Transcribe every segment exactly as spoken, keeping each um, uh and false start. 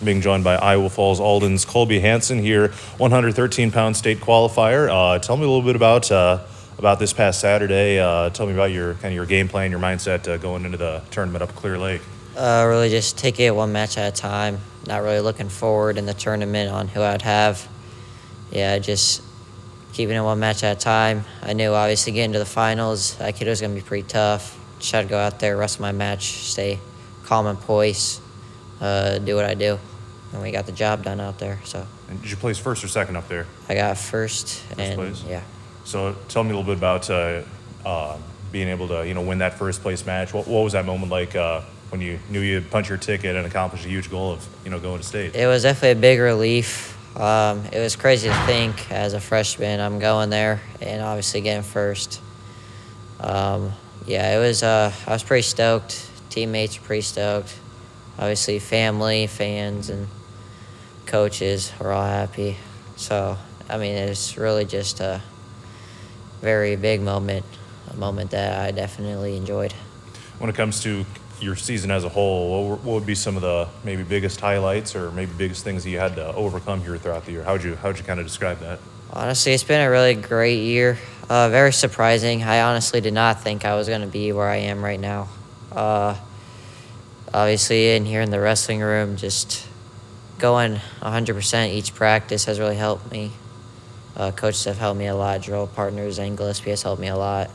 Being joined by Iowa Falls Alden's Colby Hansen here, one hundred thirteen pound state qualifier. Uh, tell me a little bit about uh, about this past Saturday. Uh, tell me about your kind of your game plan, your mindset uh, going into the tournament up at Clear Lake. Uh, really just take it one match at a time. Not really looking forward in the tournament on who I'd have. Yeah, just keeping it one match at a time. I knew obviously getting to the finals, that kid was going to be pretty tough. Just had to go out there, rest of my match, stay calm and poised, uh, do what I do. And we got the job done out there. So. And did you place first or second up there? I got first. First and place? Yeah. So tell me a little bit about uh, uh, being able to you know win that first place match. What, what was that moment like uh, when you knew you'd punch your ticket and accomplish a huge goal of you know going to state? It was definitely a big relief. Um, it was crazy to think as a freshman I'm going there and obviously getting first. Um, yeah, it was. Uh, I was pretty stoked. Teammates were pretty stoked. Obviously, family, fans, and coaches were all happy. So, I mean, it's really just a very big moment, a moment that I definitely enjoyed. When it comes to your season as a whole, what, what would be some of the maybe biggest highlights or maybe biggest things that you had to overcome here throughout the year? How would you, how would you kind of describe that? Honestly, it's been a really great year. Uh, very surprising. I honestly did not think I was going to be where I am right now. Uh, obviously, in here in the wrestling room, just going one hundred percent each practice has really helped me. Uh, coaches have helped me a lot. Drill partners, Zane Gillespie has helped me a lot.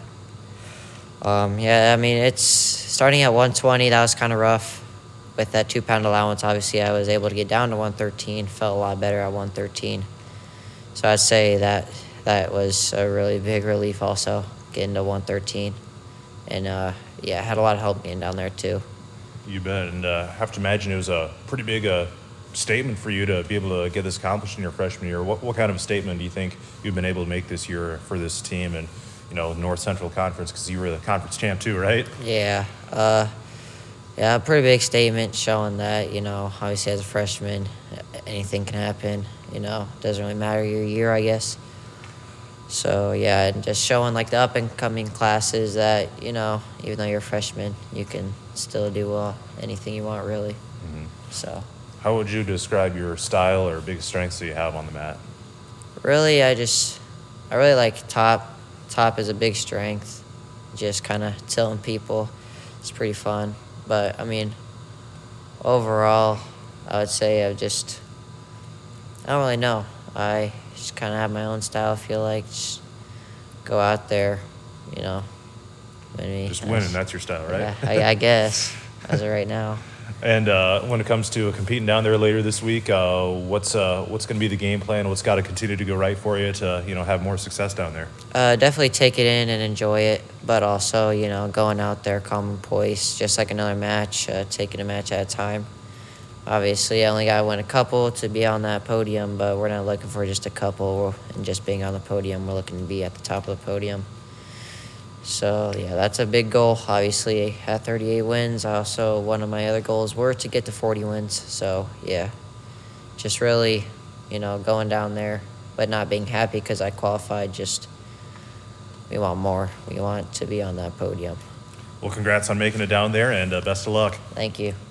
Um, yeah, I mean, it's starting at one twenty, that was kind of rough. With that two-pound allowance, obviously, I was able to get down to one thirteen. Felt a lot better at one thirteen. So I'd say that that was a really big relief also, getting to one thirteen. And, uh, yeah, had a lot of help being down there, too. You bet. And uh, I have to imagine it was a pretty big uh, statement for you to be able to get this accomplished in your freshman year. What, what kind of a statement do you think you've been able to make this year for this team and, you know, North Central Conference, because you were the conference champ too, right? Yeah. Uh, yeah, a pretty big statement showing that, you know, obviously as a freshman, anything can happen. You know, it doesn't really matter your year, I guess. So, yeah, and just showing, like, the up-and-coming classes that, you know, even though you're a freshman, you can still do uh, anything you want, really. Mm-hmm. So. How would you describe your style or biggest strengths that you have on the mat? Really, I just, I really like top. Top is a big strength. Just kind of tilting people. It's pretty fun. But, I mean, overall, I would say I've just, I don't really know. I just kind of have my own style, I feel like. Just go out there, you know. Maybe just winning, that's your style, right? Yeah, I, I guess, as of right now. And uh, when it comes to competing down there later this week, uh, what's uh, what's going to be the game plan? What's got to continue to go right for you to you know have more success down there? Uh, definitely take it in and enjoy it, but also you know going out there calm and poised, just like another match, uh, taking a match at a time. Obviously, I only got to win a couple to be on that podium, but we're not looking for just a couple and just being on the podium. We're looking to be at the top of the podium. So, yeah, that's a big goal. Obviously, at thirty-eight wins, also one of my other goals were to get to forty wins. So, yeah, just really, you know, going down there, but not being happy because I qualified. Just we want more. We want to be on that podium. Well, congrats on making it down there, and uh, best of luck. Thank you.